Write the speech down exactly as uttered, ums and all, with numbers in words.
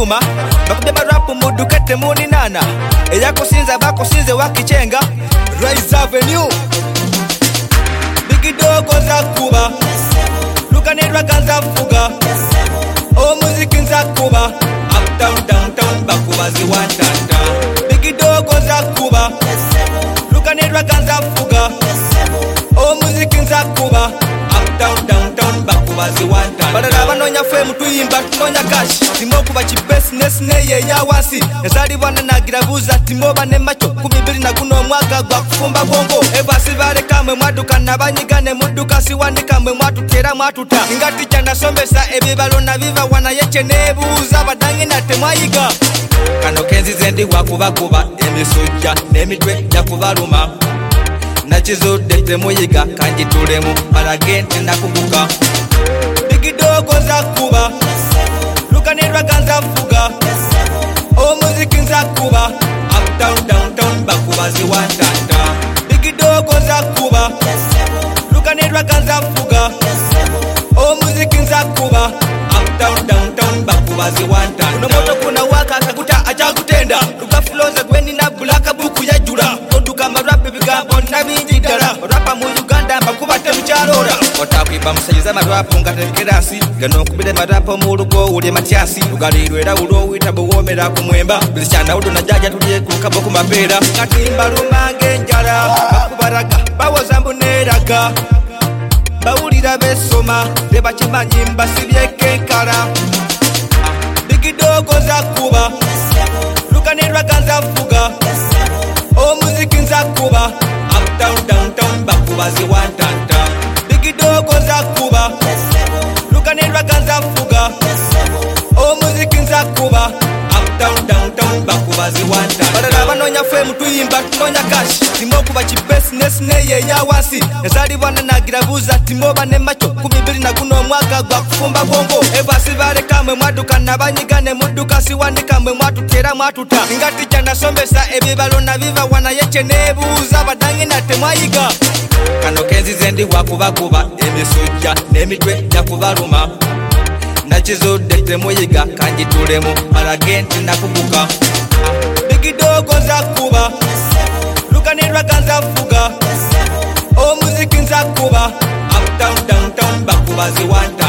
byuma bakubye barapu mudukete muni nana eyakusinza bakusinze wakichenga Rise Avenue bigidogo za kuba lukanirwa kanza fuga o muziki nza kuba up down downtown bakubazi wantanda bigidogo za kuba lukanirwa kanza fuga o muziki nza kuba up down downtown bakubazi wantanda balala banonya fame tuyimba tunonya cash timo kuba chi business neye ya wansi ezali bwana nagira buza timo bane macho kubibiri na kuno mwaka gwa kufumba bongo ebasi bare kamwe mwaduka nabanyigane muduka siwandika mwe mwatutera mwatuta ingati chanda sombesa ebibalo na viva wana yeche nebuza badangi na temwayiga kano kenzi zendi wakuba kuba emisujja nemitwe yakubaluma nachizude temuyiga kanji tulemu paragente nakubuka bigidogo za kuba lukanirwa kanza fuga o muziki nza kuba up down downtown bakubazi wantanda bigidogo za kuba lukanirwa kanza fuga o muziki nza kuba up down downtown bakubazi wantanda kuno moto kuna waka akakuta achakutenda lukafuloza gweni na bulaka buku ya jura oduka marapi bigambo nabinjidara rapa mu Uganda bakubate mcharora otakwiba musayiza marapu ngatekerasi gano kubile marapo mu rugo uli matyasi ugalirwera ulo wita buwomera kumwemba bichana udo na jaja tuliye kukabo kumapera katimba rumange njara bakubaraga bawoza mbuneraga bawulira besoma bebakimanyi mbasibyeke nkala bigidogo za kuba lukanirwa kanza fuga o muziki nza kuba up down downtown bakubazi wantanda bigidogo za kuba lukanirwa kanza fuga o muziki nza kuba up down downtown bakubazi wantanda balala banonya fame tuyimba tunonya cash timo kuba chi business neye ya wansi ezali bwana nagira buza timo bane macho kubibiri na kuno mwaka gwa kufumba bongo ebasi bare kamwe mwaduka nabanyigane muduka siwandika mwe mwatutera mwatuta ingati chanda sombesa ebibalo na viva wana yeche nebuza badangi na temwayiga kano kenzi zendi wakuba kuba emisujja nemitwe yakubaluma nachizude temuyiga kanji tulemu paragente nakubuka bigidogo za kuba lukanirwa kanza fuga o muziki nza kuba up down downtown bakubazi wantanda